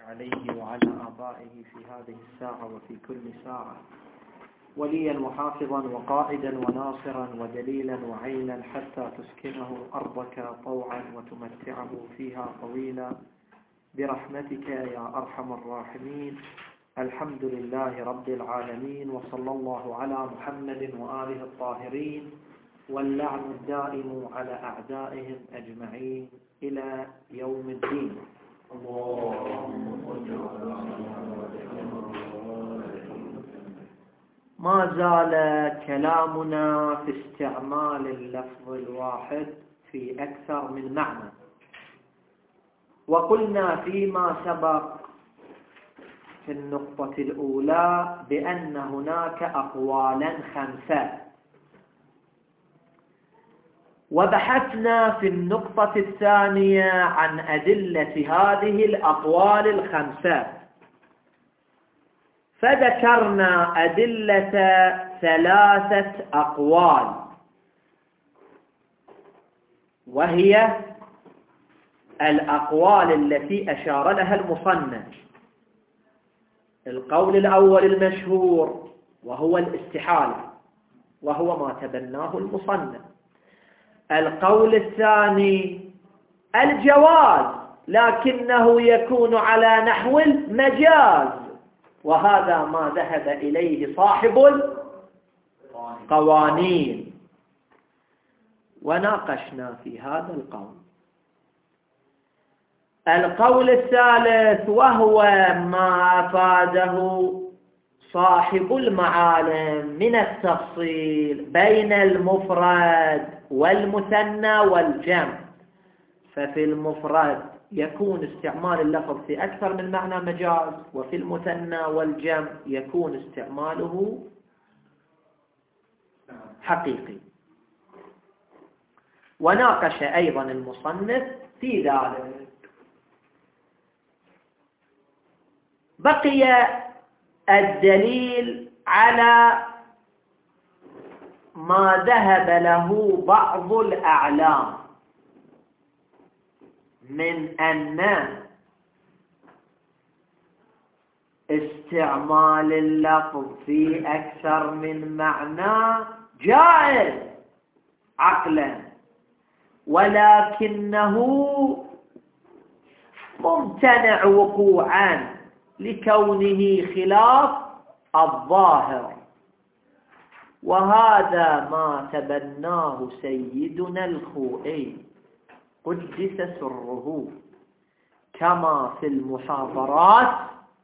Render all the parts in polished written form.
عليه وعلى آبائه في هذه الساعة وفي كل ساعة، وليا وحافظا وقائدا وناصرا ودليلا وعينا، حتى تسكنه أرضك طوعا وتمتعه فيها طويلا برحمتك يا أرحم الراحمين. الحمد لله رب العالمين، وصلى الله على محمد وآله الطاهرين، واللعن الدائم على أعدائهم أجمعين إلى يوم الدين. ما زال كلامنا في استعمال اللفظ الواحد في أكثر من معنى، وقلنا فيما سبق في النقطة الأولى بأن هناك أقوالا خمسة، وبحثنا في النقطة الثانية عن أدلة هذه الأقوال الخمسة، فذكرنا أدلة ثلاثة أقوال، وهي الأقوال التي أشار لها المصنف. القول الأول المشهور وهو الاستحالة، وهو ما تبناه المصنف. القول الثاني الجواز، لكنه يكون على نحو المجاز، وهذا ما ذهب إليه صاحب القوانين، وناقشنا في هذا القول. القول الثالث وهو ما أفاده صاحب المعالم من التفصيل بين المفرد والمثنى والجمع، ففي المفرد يكون استعمال اللفظ في أكثر من معنى مجاز، وفي المثنى والجمع يكون استعماله حقيقي. وناقش أيضا المصنف في ذلك. بقي الدليل على ما ذهب له بعض الأعلام من أن استعمال اللفظ في أكثر من معنى جائز عقلا، ولكنه ممتنع وقوعا لكونه خلاف الظاهر، وهذا ما تبناه سيدنا الخوئي قدس سره، كما في المحاضرات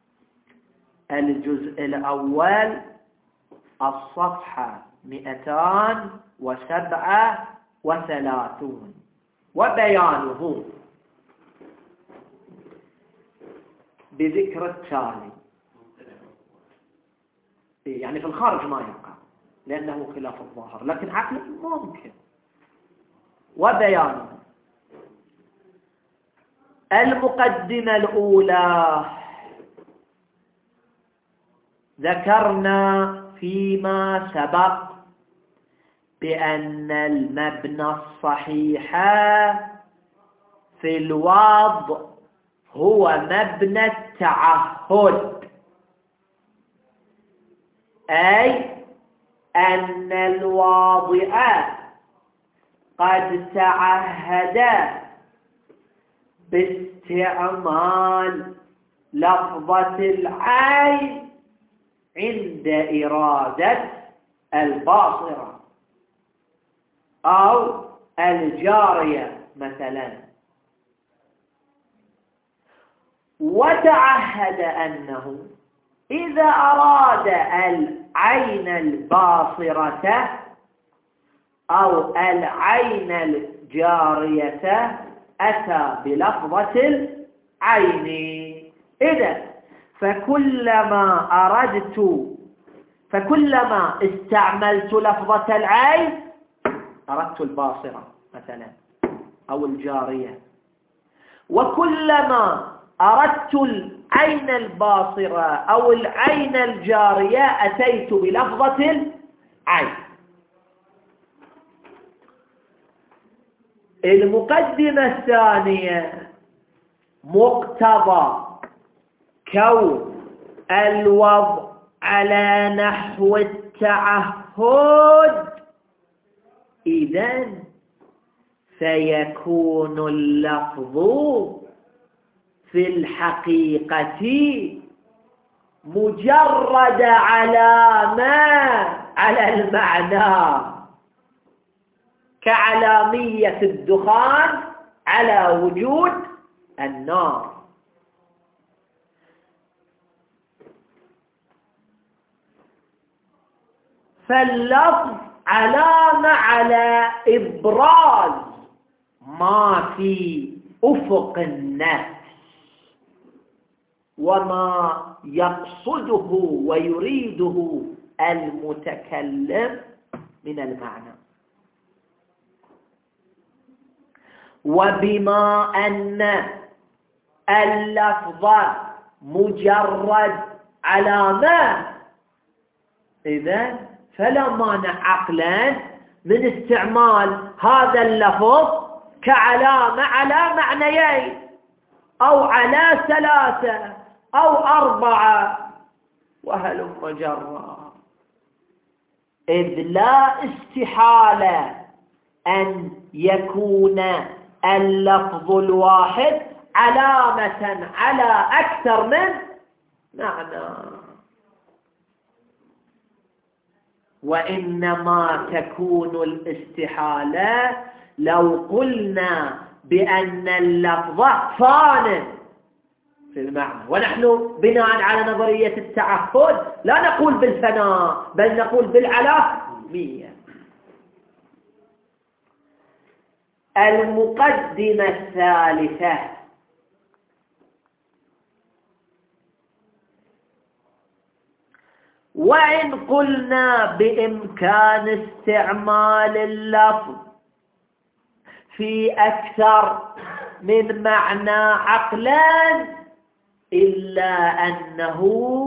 الجزء الأول الصفحة 237، وبيانه بذكر التالي، يعني في الخارج ما يبقى لأنه خلاف الظاهر، لكن عقلا ممكن. وبيانه: المقدمة الأولى، ذكرنا فيما سبق بأن المبنى الصحيح في الوضع هو مبنى التعهد، أي أن الواضع قد تعهد باستعمال لفظة العين عند إرادة الباصرة أو الجارية مثلا، وتعهد أنه إذا أراد العين الباصرة أو العين الجارية أتى بلفظة العين. إذن فكلما استعملت لفظة العين أردت الباصرة مثلا أو الجارية، وكلما أردت العين الباصرة أو العين الجارية أتيت بلفظة العين. المقدمة الثانية مقتضى كون الوضع على نحو التعهد إذن سيكون اللفظ في الحقيقة مجرد على المعنى، كعلامية الدخان على وجود النار. فاللفظ علامة على إبراز ما في أفق النفس وما يقصده ويريده المتكلم من المعنى. وبما أن اللفظ مجرد علامة إذن فلا مانع عقلا من استعمال هذا اللفظ كعلامة على معنيين أو على 3 أو 4 وهلم جرا، إذ لا استحالة أن يكون اللفظ الواحد علامة على أكثر من معنى، وإنما تكون الاستحالة لو قلنا بأن اللفظ فان في المعنى. ونحن بناء على نظرية التعهد لا نقول بالفناء بل نقول بالعلامية. المقدمة الثالثة: وإن قلنا بإمكان استعمال اللفظ في أكثر من معنى عقلا، إلا أنه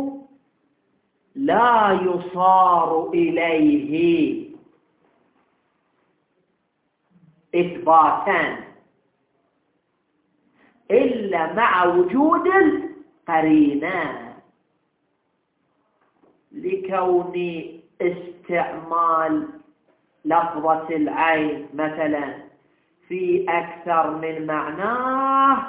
لا يصار إليه إثباتا إلا مع وجود القرينة، لكون استعمال لفظة العين مثلا في أكثر من معناه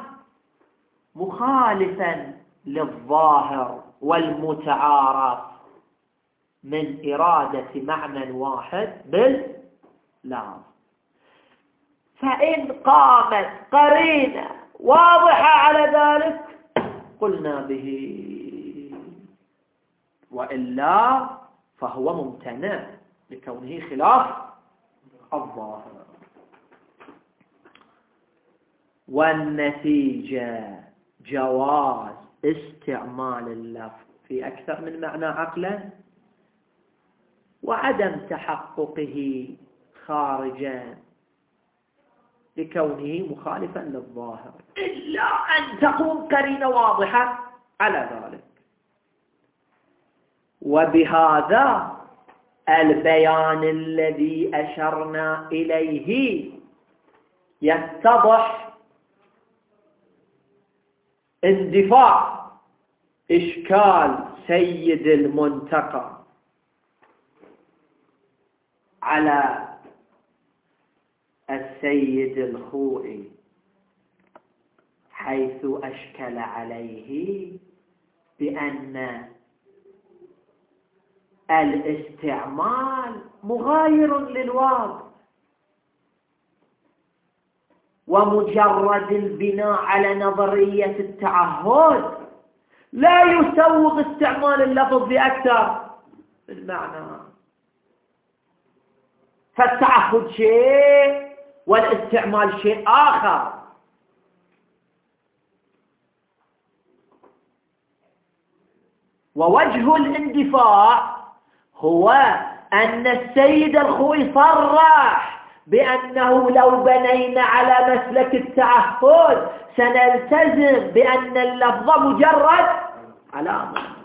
مخالفا للظاهر والمتعارف من إرادة معنى واحد باللفظ. فإن قامت قرينة واضحة على ذلك قلنا به، وإلا فهو ممتنع لكونه خلاف الظاهر. والنتيجة جواز استعمال اللفظ في أكثر من معنى عقلا، وعدم تحققه خارجا لكونه مخالفا للظاهر، إلا أن تكون قرينة واضحة على ذلك. وبهذا البيان الذي أشرنا إليه يتضح اندفاع إشكال سيد المنتقى على السيد الخوئي، حيث أشكل عليه بأن الاستعمال مغاير للواقع، ومجرد البناء على نظرية التعهد لا يسوغ استعمال اللفظ بأكثر المعنى. فالتعهد شيء والاستعمال شيء آخر. ووجه الاندفاع هو أن السيد الخوئي صرح بأنه لو بنينا على مسلك التعهد سنلتزم بأن اللفظ مجرد علامة،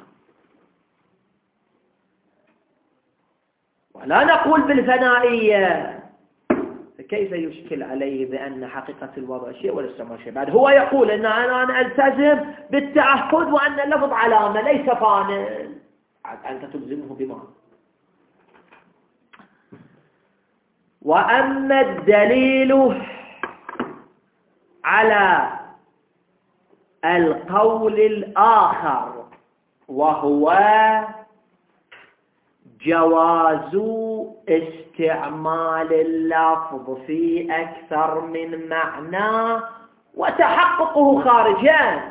ولا نقول بالفنائية. كيف يشكل عليه بأن حقيقة الوضع شيء والاستعمار شيء؟ بعد هو يقول أن أنا ألتزم بالتعهد وأن اللفظ علامة ليس فانا، أنت تلزمه بما. وأما الدليل على القول الآخر وهو جواز استعمال اللفظ في أكثر من معنى وتحققه خارجا،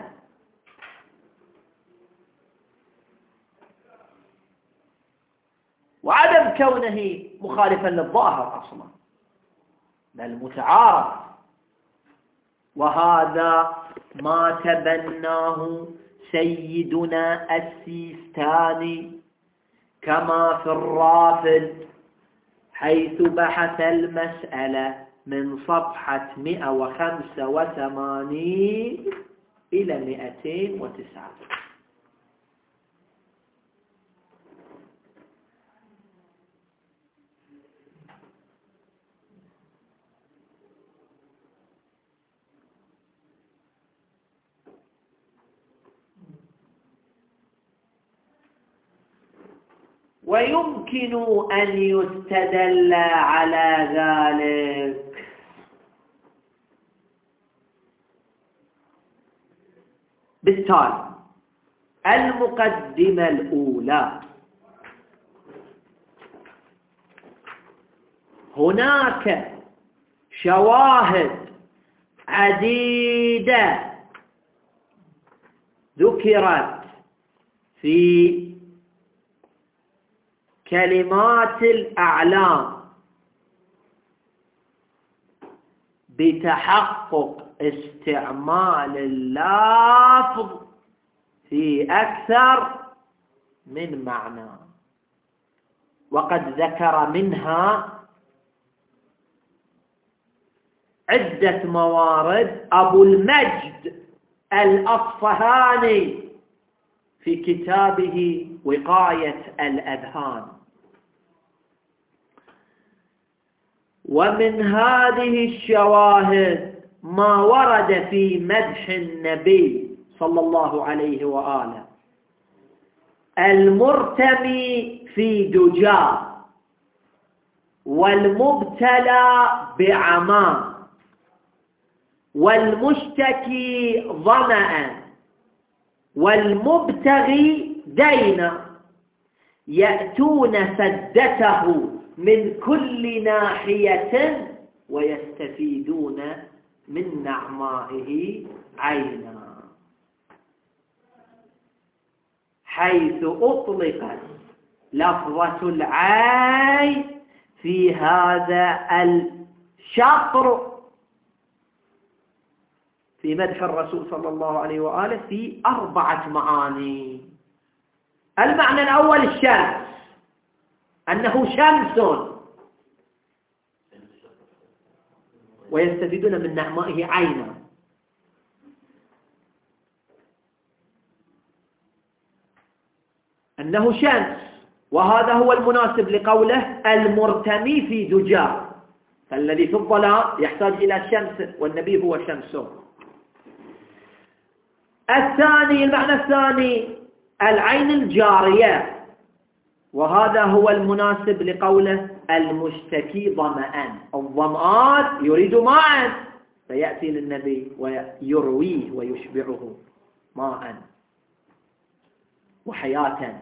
وعدم كونه مخالفا للظاهر أصلا بل متعارض، وهذا ما تبناه سيدنا السيستاني كما في الرافد، حيث بحث المسألة من صفحة 185 إلى 209. ويمكن أن يستدل على ذلك بالتالي: المقدمة الأولى، هناك شواهد عديدة ذكرت في كلمات الأعلام بتحقق استعمال اللفظ في أكثر من معنى، وقد ذكر منها عدة موارد أبو المجد الأصفهاني في كتابه وقاية الأذهان. ومن هذه الشواهد ما ورد في مدح النبي صلى الله عليه وآله: المرتمي في دجى، والمبتلى بعمى، والمشتكي ظمأ، والمبتغي دينا، يأتون سدته من كل ناحية ويستفيدون من نعمائه عينا، حيث أطلقت لفظة العين في هذا الشطر في مدح الرسول صلى الله عليه وآله في 4 معاني. المعنى الأول الشمس، أنه شمس ويستفيدون من نعمائه عينا. أنه شمس، وهذا هو المناسب لقوله المرتمي في دجى، فالذي في الظلام يحتاج إلى شمس والنبي هو شمسه. الثاني، المعنى الثاني العين الجارية، وهذا هو المناسب لقوله المشتكي ظمآن، الظمآن يريد ماء فيأتي للنبي ويرويه ويشبعه ماء وحياة.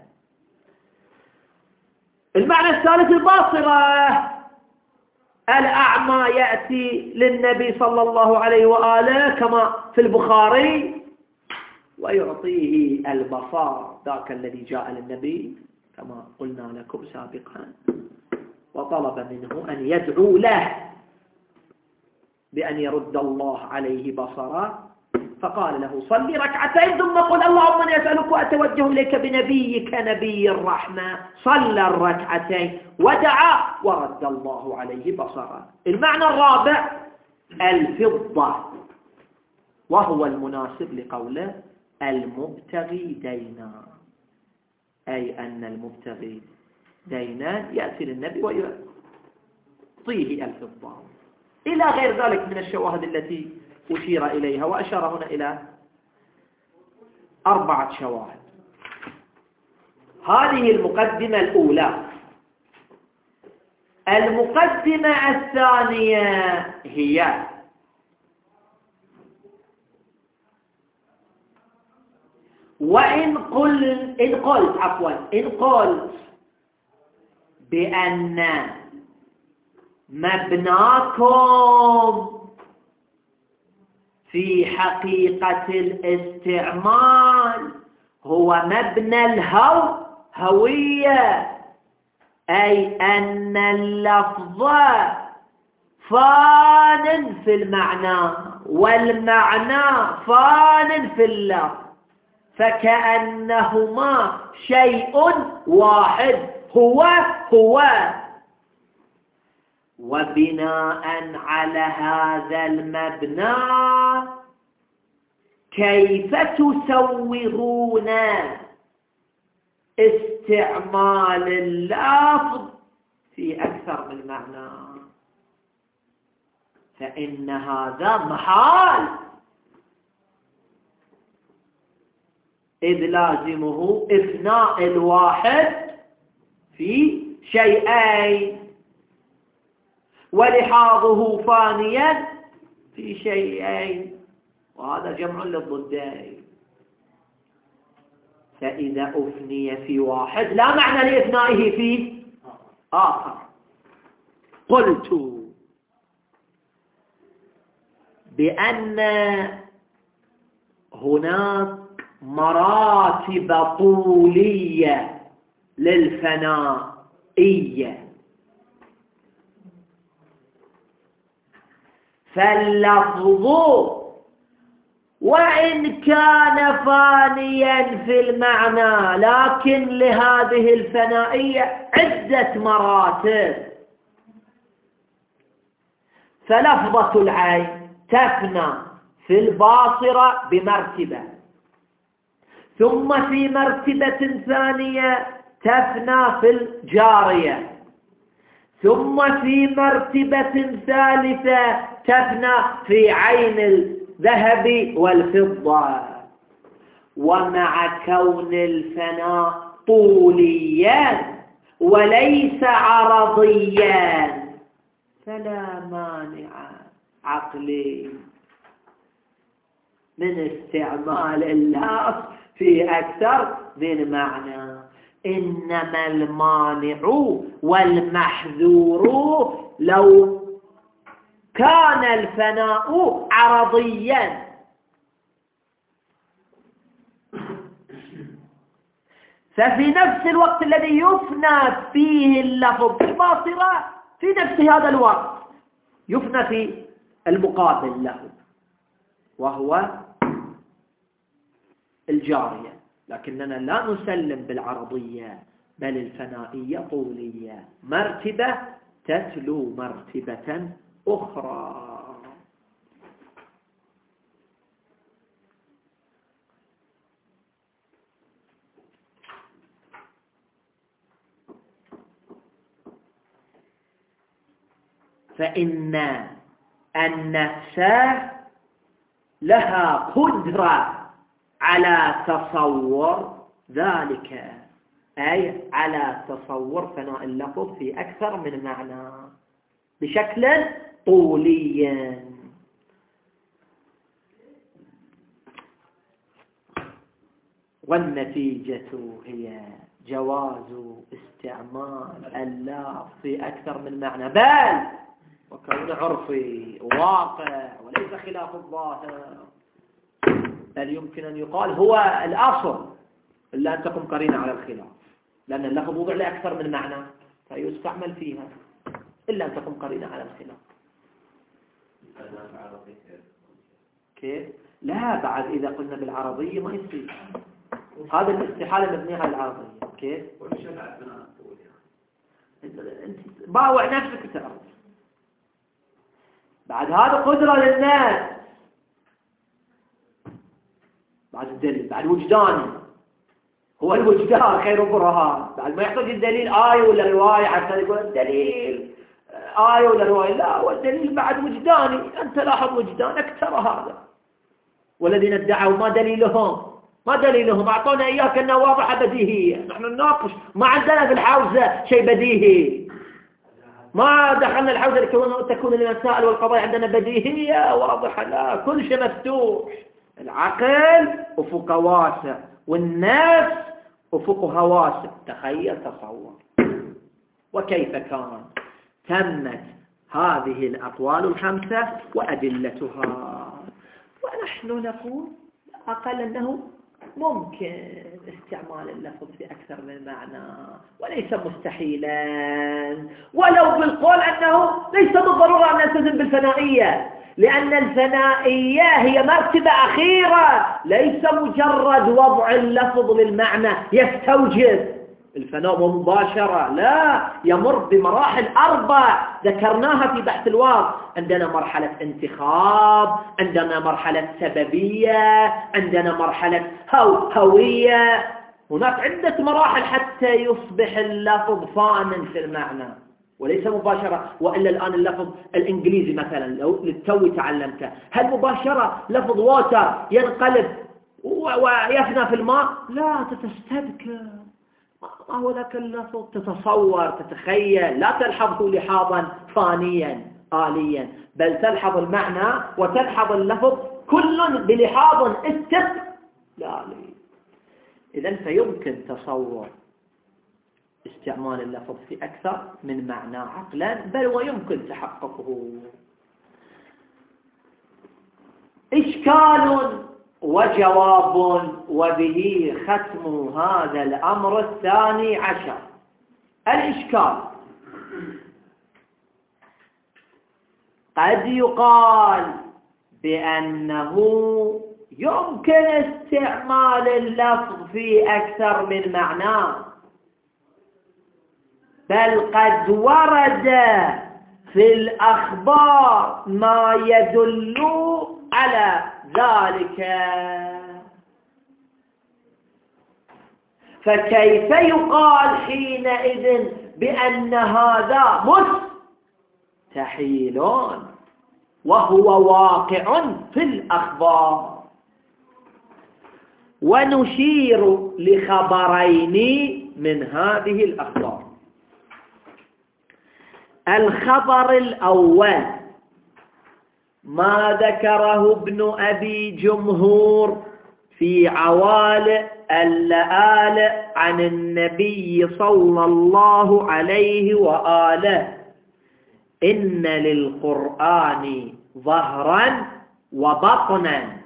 المعنى الثالث الباصرة، الأعمى يأتي للنبي صلى الله عليه وآله كما في البخاري ويعطيه البصار، ذاك الذي جاء للنبي كما قلنا لكم سابقا وطلب منه أن يدعو له بأن يرد الله عليه بصره، فقال له صل ركعتين ثم قل اللهم أنا أسألك وأتوجه إليك بنبيك نبي الرحمة. صلى الركعتين ودعا ورد الله عليه بصره. المعنى الرابع الفضة، وهو المناسب لقوله المبتغي دينا، أي أن المبتغي دينا يأتي للنبي ويعطيه الفضة. إلى غير ذلك من الشواهد التي أشير إليها، وأشار هنا إلى 4 شواهد. هذه المقدمة الأولى. المقدمة الثانية هي إن قلت بأن مبناكم في حقيقة الاستعمال هو مبنى الهوية، أي أن اللفظ فان في المعنى والمعنى فان في اللفظ، فكأنهما شيء واحد هو. وبناء على هذا المبنى كيف تسوغون استعمال اللفظ في أكثر من معنى؟ فإن هذا محال، إذ لازمه إفناء الواحد في شيئين ولحاظه فانيا في شيئين، وهذا جمع للضدين. فإذا أفني في واحد لا معنى لإفنائه في آخر. قلت بأن هناك مراتب طولية للفنائية، فاللفظ وإن كان فانيا في المعنى لكن لهذه الفنائية عدة مراتب. فلفظة العين تفنى في الباصرة بمرتبة، ثم في مرتبة ثانية تفنى في الجارية، ثم في مرتبة ثالثة تفنى في عين الذهب والفضة. ومع كون الفناء طوليا وليس عرضيا فلا مانع عقلي من استعمال اللفظ في أكثر من معنى. إنما المانع والمحذور لو كان الفناء عرضيا. ففي نفس الوقت الذي يفنى فيه اللفظ الباصرة، في نفس هذا الوقت يفنى في المقابل له وهو الجارية. لكننا لا نسلم بالعرضية، بل الفنائية طولية، مرتبة تتلو مرتبة أخرى. فإن النفس لها قدرة على تصور ذلك، أي على تصور فناء اللفظ في أكثر من معنى بشكل طولي. والنتيجة هي جواز استعمال اللفظ في أكثر من معنى، بل وكون عرفي واقع وليس خلاف الظاهر، بل يمكن أن يقال هو الأصل إلا أن تقوم قرينة على الخلاف، لأن اللفظ وضع لأكثر من معنى فيستعمل فيها إلا أن تقوم قرينة على الخلاف. كيف؟ لا، بعد إذا قلنا بالعربية ما يصير هذا الاستحالة مبنية على العربية. كيف؟ أنت باوع نفسك تعرف. بعد هذا قدرة للناس، بعد الدليل، بعد وجداني، هو الوجدان خير برهان. بعد ما يحتاج الدليل آية ولا رواية حتى يقول الدليل آية ولا رواية، لا، والدليل بعد وجداني. أنت لاحظ وجدانك ترى هذا. والذين ادعوا ما دليلهم أعطونا إياه كأنه واضحة بديهية. نحن نناقش، ما عندنا في الحوزة شيء بديهي، ما دخلنا الحوزة تكون المسائل والقضايا عندنا بديهية واضحة، لا، كل شيء مفتوح. العقل أفق واسع، والنفس أفقها واسع. تخيل، تصور. وكيف كان تمت هذه الأقوال الخمسة وأدلتها. ونحن نقول أقل أنه ممكن استعمال اللفظ في أكثر من معنى، وليس مستحيلا، ولو بالقول أنه ليس بالضرورة أن نلتزم بالفنائية، لأن الفنائية هي مرتبة أخيرة، ليس مجرد وضع اللفظ للمعنى يستوجب الفناء مباشرة، لا، يمر بمراحل 4 ذكرناها في بحث الواقع. عندنا مرحلة انتخاب، عندنا مرحلة سببية، عندنا مرحلة هوية. هناك عدة مراحل حتى يصبح اللفظ فانا في المعنى وليس مباشرة. وإلا الآن اللفظ الإنجليزي مثلا لو للتو تعلمته، هل مباشرة لفظ ووتر ينقلب ويفنى في الماء؟ لا، تستذكر ما هو ذاك اللفظ، تتصور، تتخيل، لا تلحظه لحاظا فانيا آليا، بل تلحظ المعنى وتلحظ اللفظ كل بلحاظ استقلالي. إذن فيمكن تصور استعمال اللفظ في أكثر من معنى عقلا، بل ويمكن تحققه. إشكال وجواب، وبه ختم هذا الأمر 12. الإشكال: قد يقال بأنه يمكن استعمال اللفظ في أكثر من معنى، بل قد ورد في الأخبار ما يدل على ذلك، فكيف يقال حينئذ بأن هذا مستحيل وهو واقع في الأخبار؟ ونشير لخبرين من هذه الأخبار. الخبر الأول ما ذكره ابن أبي جمهور في عوالق اللآل عن النبي صلى الله عليه وآله: إن للقرآن ظهرا وبطنا،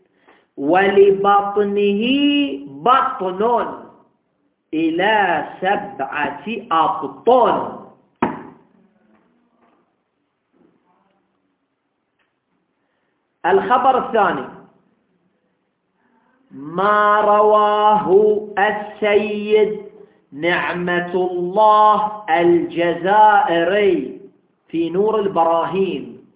ولبطنه بطن إلى 7 أبطن. الخبر الثاني ما رواه السيد نعمة الله الجزائري في نور البراهين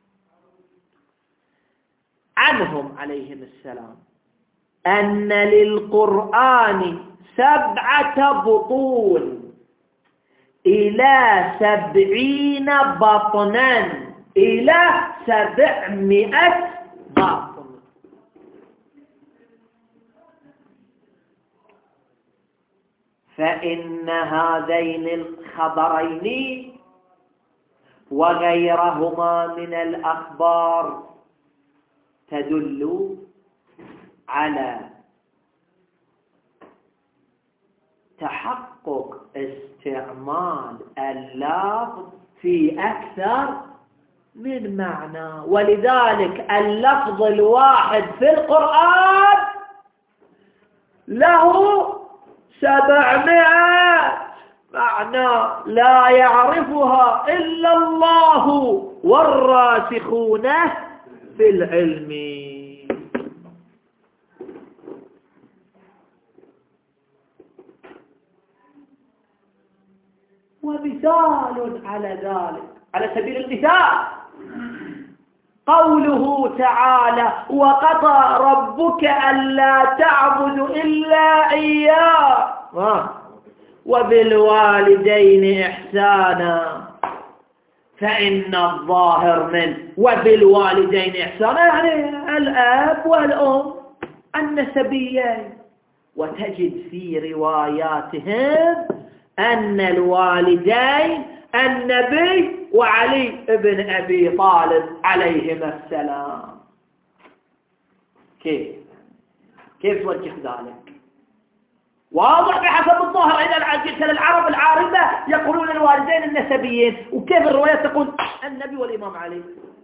عنهم عليهم السلام أن للقرآن 7 بطون إلى 70 بطنا إلى 700 بطن. فإن هذين الخبرين وغيرهما من الأخبار تدل على تحقق استعمال اللفظ في أكثر من معنى، ولذلك اللفظ الواحد في القرآن له 700 معنى لا يعرفها إلا الله والراسخون في العلم. ومثال على ذلك على سبيل المثال قوله تعالى: وقضى ربك ألا تعبدوا إلا إياه وبالوالدين إحسانا. فإن الظاهر من وبالوالدين إحسانا يعني الأب والأم النسبيين. وتجد في رواياتهم أن الوالدين النبي وعلي بن أبي طالب عليهما السلام. كيف توجه ذلك؟ واضح بحسب الظاهر. إذا جئت للعرب العاربة يقولون الوالدين النسبيين، وكيف الروايات تقول النبي والإمام علي؟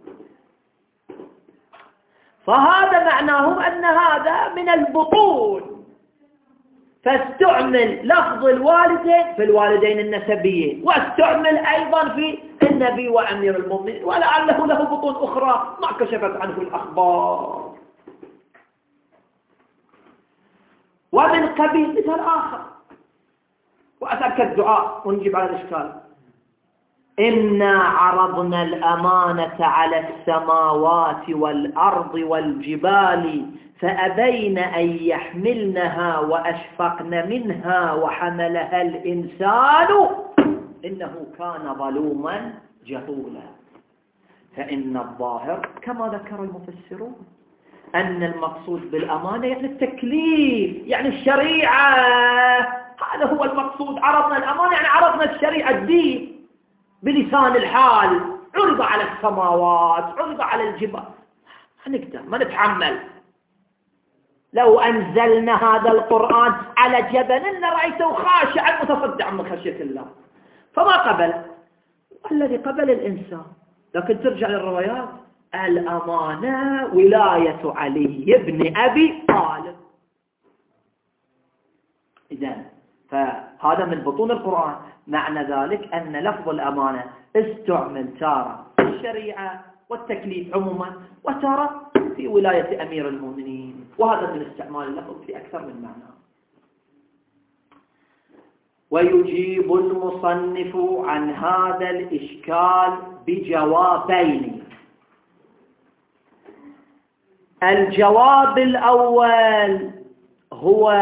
فهذا معناه أن هذا من البطون، فاستعمل لفظ الوالدين في الوالدين النسبيين، واستعمل أيضا في النبي وأمير المؤمنين، ولعله له بطون أخرى ما كشفت عنه الأخبار. ومن قبيل مثال آخر، وأتأكد الدعاء ونجيب على الإشكال: إنا عرضنا الأمانة على السماوات والأرض والجبال فأبين أن يحملنها وأشفقن منها وحملها الإنسان إنه كان ظلوما جهولا. فإن الظاهر كما ذكر المفسرون أن المقصود بالأمانة يعني التكليف، يعني الشريعة. هذا هو المقصود. عرضنا الأمانة يعني عرضنا الشريعة، الدين بلسان الحال. عرض على السماوات، عرض على الجبال، نقدر ما نتحمل. لو أنزلنا هذا القرآن على جبل لرأيته خاشعا متصدعا من خشية الله، فما قبل. الذي قبل الإنسان. لكن ترجع للروايات: الأمانة ولاية علي بن أبي طالب. إذن فهذا من بطون القرآن. معنى ذلك أن لفظ الأمانة استعمل تارة في الشريعة والتكليف عموما، وتارة في ولاية أمير المؤمنين، وهذا من استعمال اللفظ في أكثر من معنى. ويجيب المصنف عن هذا الإشكال بجوابين. الجواب الأول هو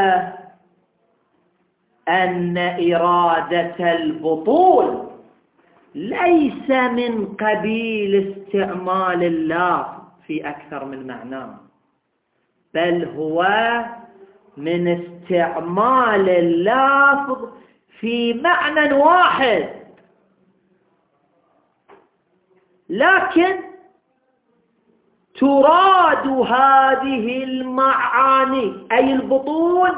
أن إرادة البطول ليس من قبيل استعمال اللفظ في أكثر من معنى، بل هو من استعمال اللفظ في معنى واحد، لكن تراد هذه المعاني أي البطون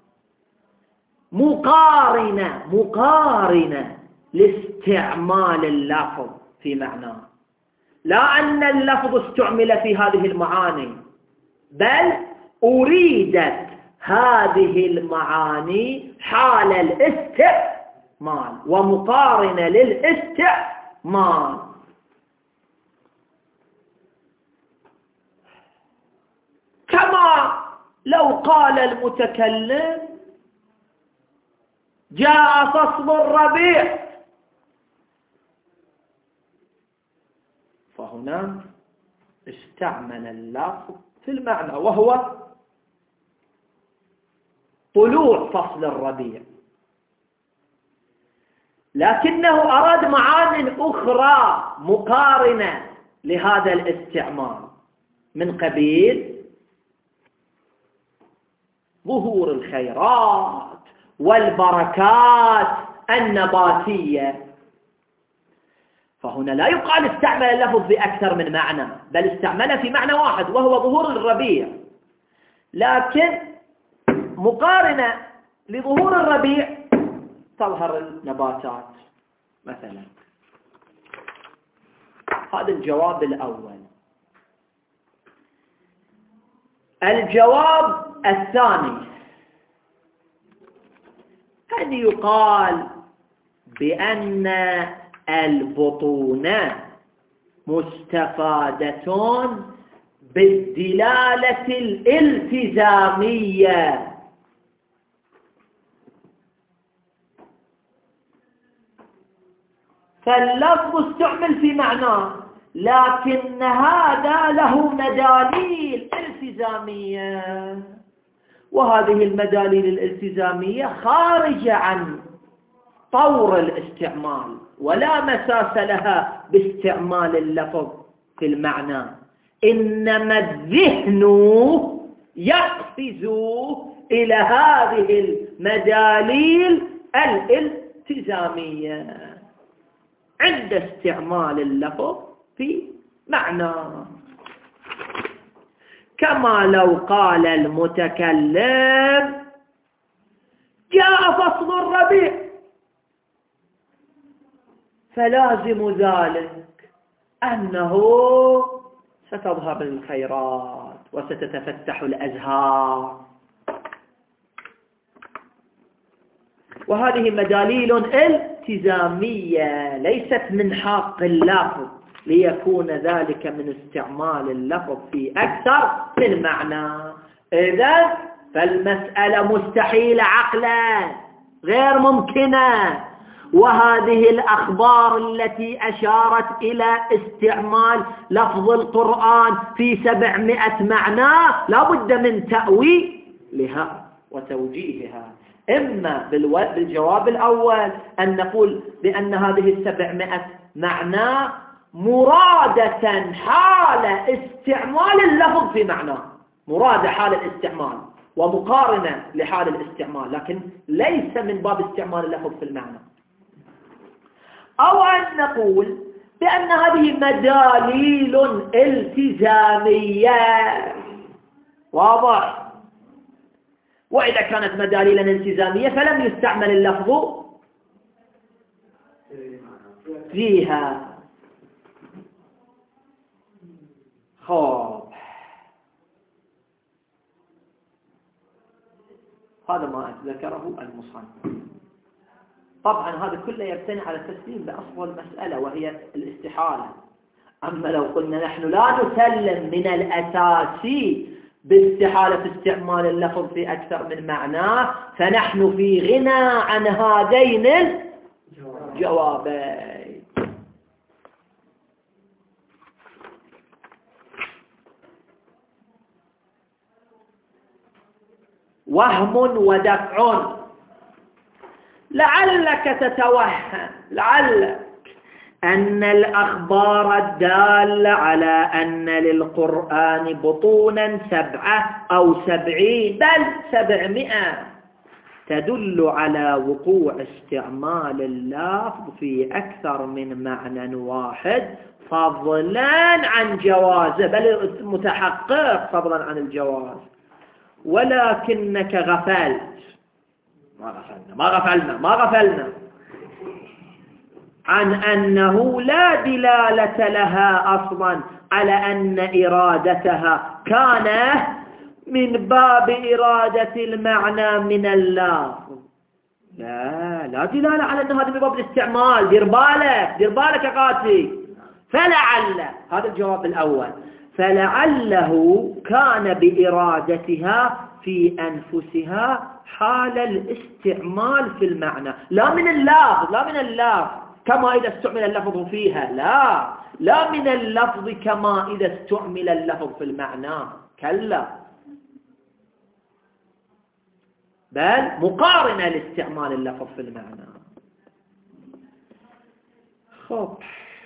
مقارنة لاستعمال اللفظ في معناه، لا أن اللفظ استعمل في هذه المعاني، بل أريدت هذه المعاني حال الاستعمال ومقارنة للاستعمال. كما لو قال المتكلم: جاء فصل الربيع، فهنا استعمل اللفظ في المعنى وهو طلوع فصل الربيع، لكنه أراد معان أخرى مقارنة لهذا الاستعمال من قبيل ظهور الخيرات والبركات النباتية. فهنا لا يقال استعمل اللفظ بأكثر من معنى، بل استعمل في معنى واحد وهو ظهور الربيع، لكن مقارنة لظهور الربيع تظهر النباتات مثلا. هذا الجواب الأول. الجواب الثاني أن يقال بأن البطون مستفادة بالدلالة الالتزامية، فاللفظ استعمل في معناه، لكن هذا له مداليل التزامية، وهذه المداليل الالتزامية خارجة عن طور الاستعمال ولا مساس لها باستعمال اللفظ في المعنى، إنما الذهن يقفز إلى هذه المداليل الالتزامية عند استعمال اللفظ في معنى، كما لو قال المتكلم جاء فصل الربيع، فلازم ذلك أنه ستظهر الخيرات وستتفتح الأزهار. وهذه مداليل التزامية ليست من حق اللفظ، ليكون ذلك من استعمال اللفظ في أكثر من معنى. إذن فالمسألة مستحيلة عقلا، غير ممكنة. وهذه الأخبار التي أشارت إلى استعمال لفظ القرآن في 700 معنى لا بد من تأويلها وتوجيهها، إما بالجواب الأول أن نقول بأن هذه 700 معنى مرادة حال استعمال اللفظ في معنى، مرادة حال الاستعمال ومقارنة لحال الاستعمال، لكن ليس من باب استعمال اللفظ في المعنى. أو أن نقول بأن هذه مداليل التزامية، واضح؟ وإذا كانت مداليلا التزامية فلم يستعمل اللفظ فيها. هذا ما ذكره المصنف. طبعا هذا كله يبتني على التسليم بأصل المسألة وهي الاستحالة. أما لو قلنا نحن لا نسلم من الأساسي باستحالة استعمال اللفظ في أكثر من معناه، فنحن في غنى عن هذين الجوابين. وهم ودفع. لعلك تتوهم، لعلك أن الأخبار الدالة على أن للقرآن بطونا 7 أو 70 بل 700 تدل على وقوع استعمال اللفظ في أكثر من معنى واحد فضلا عن جوازه، بل متحقق فضلا عن الجواز. ولكنك غفلت، ما غفلنا عن أنه لا دلالة لها أصلا على أن إرادتها كان من باب إرادة المعنى من اللفظ. لا دلالة على أن هذا من باب الاستعمال. دير بالك يا قاتي. فلعل، هذا الجواب الأول، فلعله كان بإرادتها في أنفسها حال الاستعمال في المعنى، لا من اللفظ كما إذا استعمل اللفظ فيها، لا من اللفظ كما إذا استعمل اللفظ في المعنى، كلا، بل مقارنة لاستعمال اللفظ في المعنى. خب،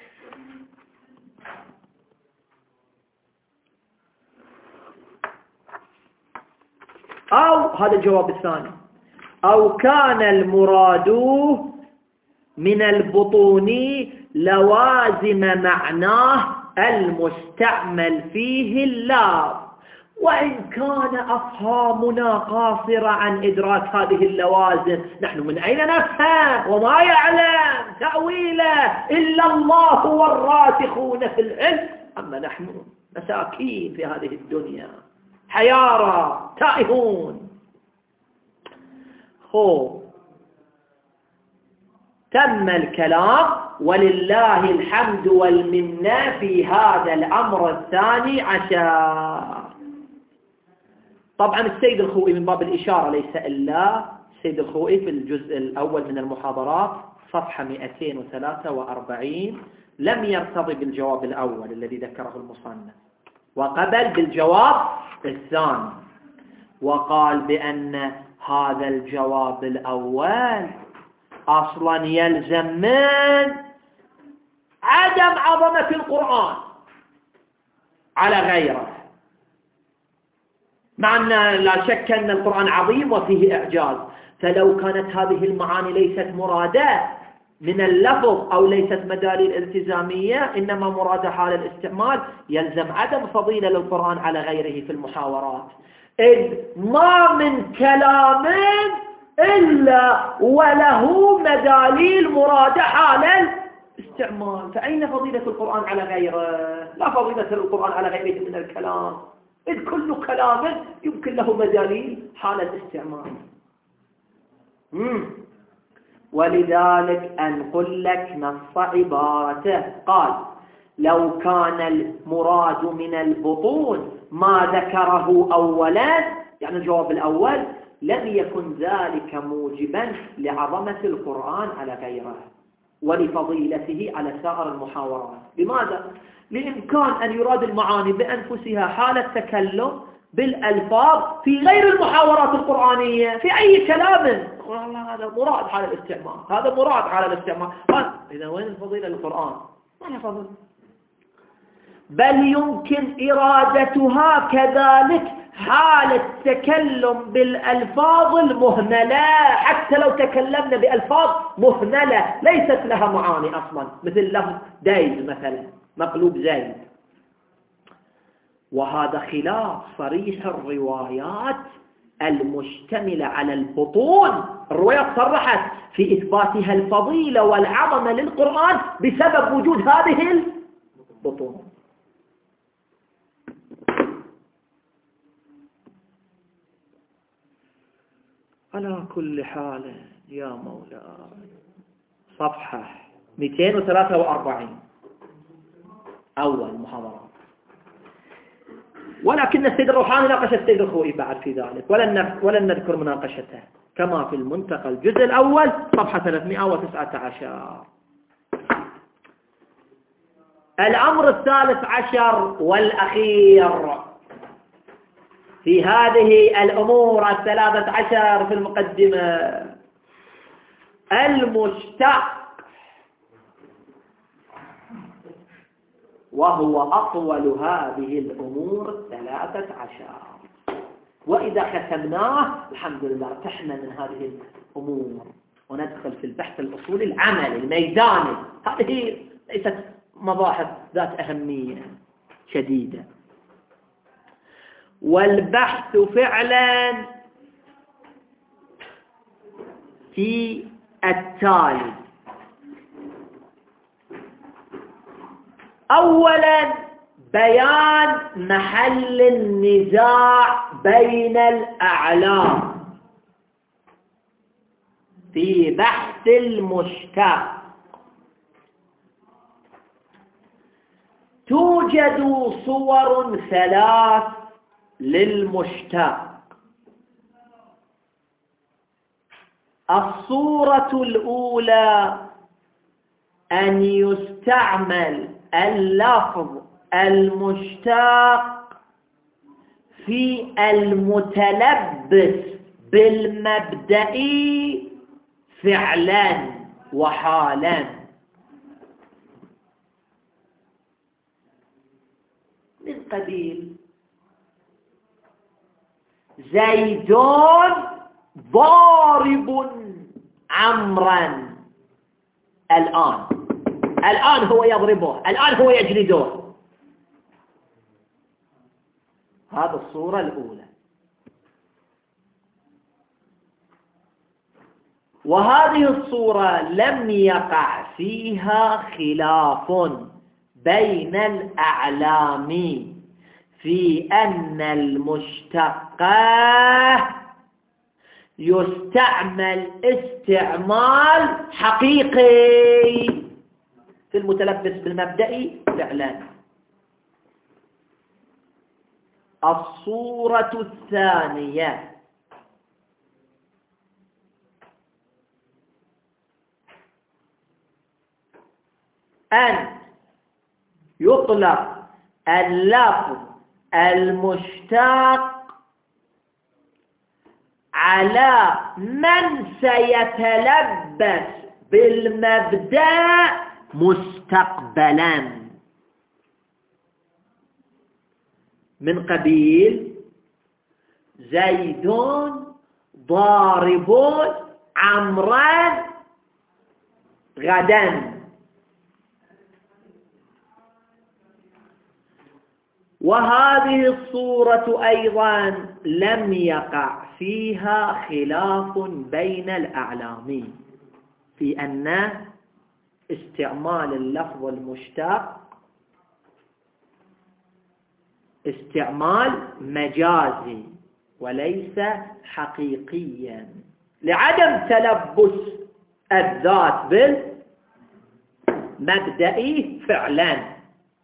أو هذا الجواب الثاني، أو كان المراد من البطون لوازم معناه المستعمل فيه اللفظ، وإن كان أفهامنا قاصرة عن إدراك هذه اللوازم. نحن من أين نفهم وما يعلم تأويله إلا الله والراسخون في العلم، أما نحن مساكين في هذه الدنيا حيارى تائهون. تم الكلام ولله الحمد والمنة في هذا الأمر الثاني عشر. طبعا السيد الخوئي من باب الإشارة ليس إلا السيد الخوئي في الجزء الأول من المحاضرات صفحة 243 لم يرتضي بالجواب الأول الذي ذكره المصنف، وقبل بالجواب الثاني، وقال بأن هذا الجواب الأول أصلا يلزم من عدم عظمة القرآن على غيره، مع أن لا شك أن القرآن عظيم وفيه إعجاز، فلو كانت هذه المعاني ليست مرادة من اللفظ أو ليست مداليل التزامية، إنما مرادة حال الاستعمال، يلزم عدم فضيلة للقرآن على غيره في المحاورات، إذ ما من كلام إلا وله مداليل مرادة حال الاستعمال، فأين فضيلة القرآن على غيره؟ لا فضيلة للقرآن على غيره من الكلام، إذ كل كلام يمكن له مداليل حال الاستعمال. ولذلك أنقل لك نص عبارته، قال: لو كان المراد من البطون ما ذكره أولا، يعني الجواب الأول، لم يكن ذلك موجبا لعظمة القرآن على غيره ولفضيلته على سائر المحاورات. لماذا؟ لإمكان أن يراد المعاني بأنفسها حال التكلم بالألفاظ في غير المحاورات القرآنية في أي كلام. والله هذا مراد حال الاستعمال، هذا مراد حال الاستعمال. إذا وين الفضيلة للقرآن؟ ما له فضل، بل يمكن إرادتها كذلك حال التكلم بالألفاظ المهملة، حتى لو تكلمنا بألفاظ مهملة ليست لها معاني أصلا، مثل لفظ ديز مثلا، مقلوب زيد، وهذا خلاف صريح الروايات المشتملة على البطون. الروايات صرحت في إثباتها الفضيلة والعظمة للقرآن بسبب وجود هذه البطون. على كل حال يا مولاي، صفحة 243 أول محاضرة. ولكن السيد الروحاني ناقش السيد الخوئي بعد في ذلك، ولن نذكر مناقشته، كما في المنتقى الجزء الأول صفحة 319. الأمر الثالث عشر والأخير في هذه الأمور 13 في المقدمة، المشتق، وهو أطول هذه الأمور 13. وإذا ختمناه الحمد لله ارتحنا من هذه الأمور وندخل في البحث الأصولي العملي الميداني. هذه ليست مباحث ذات أهمية شديدة. والبحث فعلا في التالي: أولا بيان محل النزاع بين الأعلام في بحث المشتق. توجد صور ثلاث للمشتق. الصورة الأولى أن يستعمل اللفظ المشتق في المتلبس بالمبدئي فعلا وحالا، من قبيل زيد ضارب عمرا، الآن هو يضربه، الآن هو يجلده. هذه الصورة الأولى. وهذه الصورة لم يقع فيها خلاف بين الأعلام في أن المشتق يستعمل استعمال حقيقي في المتلبس بالمبدئي فعلا. الصورة الثانية أن يطلق اللفظ المشتق على من سيتلبس بالمبدأ مستقبلا، من قبيل زيد ضارب عمرا غدا. وهذه الصورة أيضا لم يقع فيها خلاف بين الأعلامين في أن استعمال اللفظ المشتق استعمال مجازي وليس حقيقيا لعدم تلبس الذات بالمبدئي فعلا.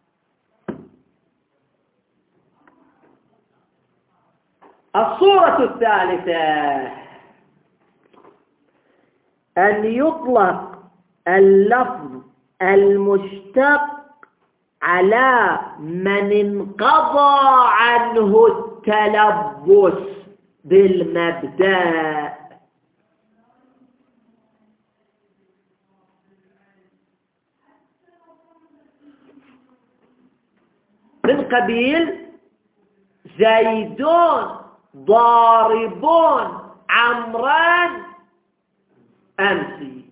الصورة الثالثة أن يطلق اللفظ المشتق على من انقضى عنه التلبس بالمبدأ، من قبيل زيدون ضاربون عمران أمسي.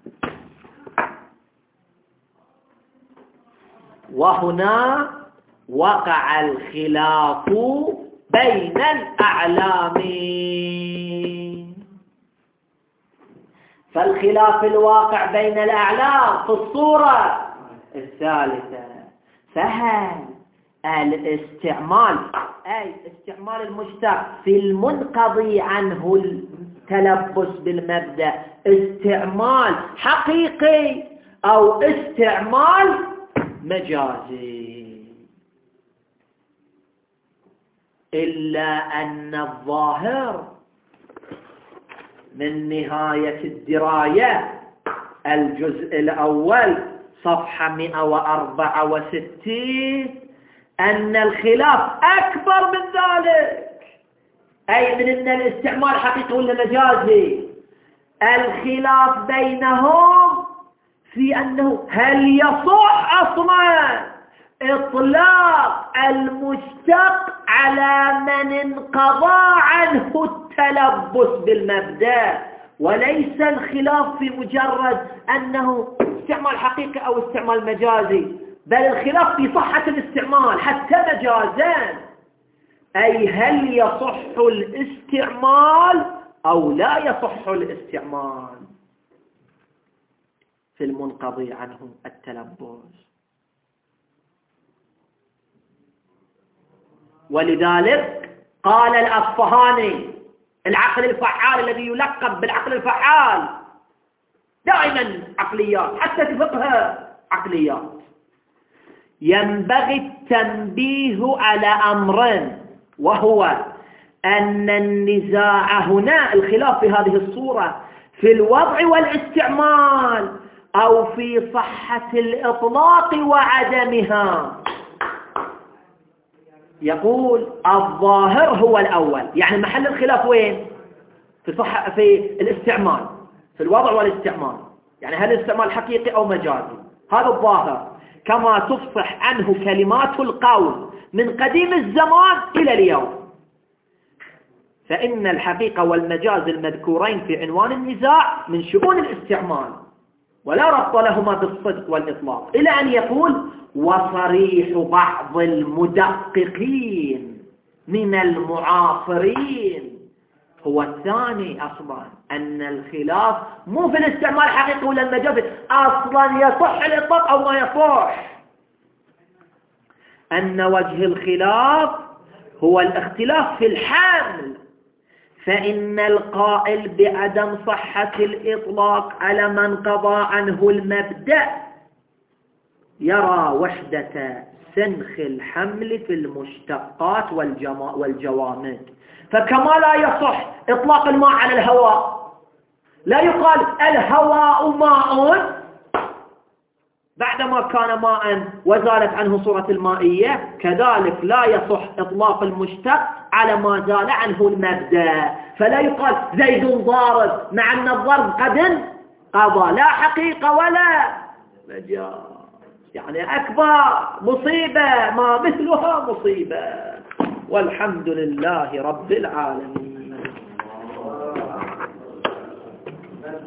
وهنا وقع الخلاف بين الأعلامين. فالخلاف الواقع بين الأعلام في الصورة الثالثة، فهل الاستعمال أي استعمال المشتق في المنقضي عنه التلبس بالمبدأ استعمال حقيقي أو استعمال مجازي؟ إلا أن الظاهر من نهاية الدراية الجزء الأول صفحة 164 أن الخلاف أكبر من ذلك، أي من أن الاستعمال حقيقي ولا مجازي. الخلاف بينهم في أنه هل يصح أصلا إطلاق المشتق على من انقضى عنه التلبس بالمبدأ، وليس الخلاف في مجرد أنه استعمال حقيقي أو استعمال مجازي، بل الخلاف في صحة الاستعمال حتى مجازا، أي هل يصح الاستعمال أو لا يصح الاستعمال في المنقضي عنه التلبس. ولذلك قال الأصفهاني العقل الفعال الذي يلقب بالعقل الفعال، دائما عقليات حتى في فقه عقليات، ينبغي التنبيه على أمر، وهو أن النزاع هنا الخلاف في هذه الصورة في الوضع والاستعمال أو في صحة الإطلاق وعدمها. يقول الظاهر هو الأول، يعني محل الخلاف وين؟ في الاستعمال، في الوضع والاستعمال، يعني هل الاستعمال حقيقي أو مجازي، هذا الظاهر كما تفصح عنه كلمات القول من قديم الزمان إلى اليوم. فإن الحقيقة والمجاز المذكورين في عنوان النزاع من شؤون الاستعمال ولا ربط لهما بالصدق والإطلاق، إلى أن يقول وصريح بعض المدققين من المعاصرين هو الثاني أصلا، أن الخلاف مو في الاستعمال حقيقي ولا المجازي، أصلا يصح الإطلاق أو ما يصح، أن وجه الخلاف هو الاختلاف في الحمل، فإن القائل بعدم صحة الإطلاق على من قضى عنه المبدأ يرى وحدة سنخ الحمل في المشتقات والجوامد، فكما لا يصح إطلاق الماء على الهواء، لا يقال الهواء ماء، بعدما كان ماء وزالت عنه صورة المائية، كذلك لا يصح إطلاق المشتق على ما زال عنه المبدأ. فلا يقال زيد ضارب مع أن الضرب قد انقضى، لا حقيقة ولا مجاز. يعني أكبر مصيبة ما مثلها مصيبة. والحمد لله رب العالمين.